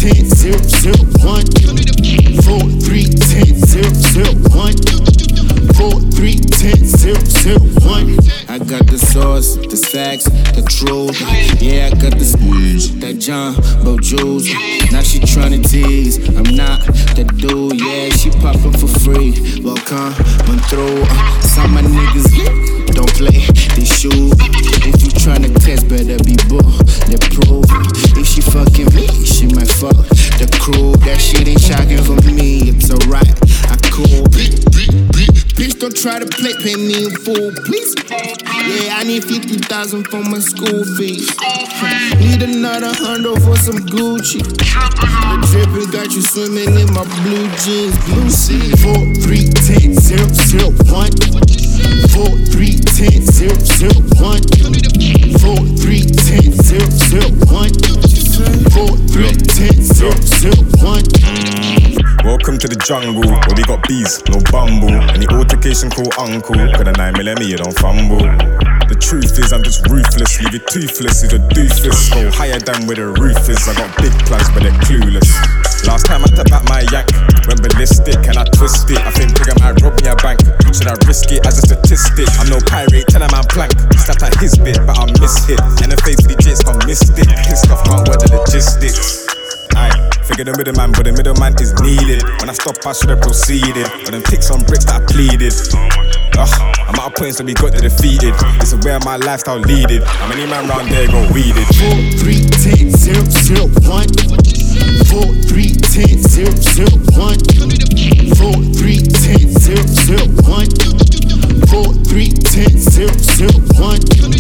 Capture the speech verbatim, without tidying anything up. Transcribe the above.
ten zero zero one. Four three ten zero zero one. Four three ten zero zero one. I got the sauce, the stacks, the truth. Yeah, I got the squeeze, that John Bojules. Now she tryna tease, I'm not the dude. Yeah, she poppin' for free. Well, come on through. Uh, some of my niggas don't play, they shoot. If you tryna test, better be bulletproof. If she fucking me, she might fuck the crew. That shit ain't shocking for me, it's alright, I cool. Bitch, don't try to play, pay me in full, please. Yeah, I need fifty thousand for my school fees. Need another hundred for some Gucci. The drippin' got you swimming in my blue jeans, blue sea. Four three ten zero zero one. Four three ten zero zero one. Four three ten zero zero one. Four three ten zero zero one. Welcome to the jungle, where we got bees, no bumble. Any altercation, call uncle. Got a nine millimeter, you don't fumble. The truth is, I'm just ruthless. Leave it toothless, he's a doofus. Go higher than where the roof is. I got big plans, but they're clueless. Last time I tapped back my yank, went ballistic and I twist it. I think Trigger might rob me a bank. Should I risk it as a statistic? I'm no pirate, tell him I'm plank. Slapped at his bit, but I miss hit. And the face the J's gone mystic. Pissed off, can't wear the logistics. Aye, figure the middleman, but the middleman is needed. When I stop, I should've proceeded. But them ticks on bricks that I pleaded. Ugh, I'm out of points that we got to defeated. This is where my lifestyle leaded. How many man round there go weeded? Four three ten zero zero one. Four three ten zero zero one. Four three ten zero zero one. Four three ten zero zero one.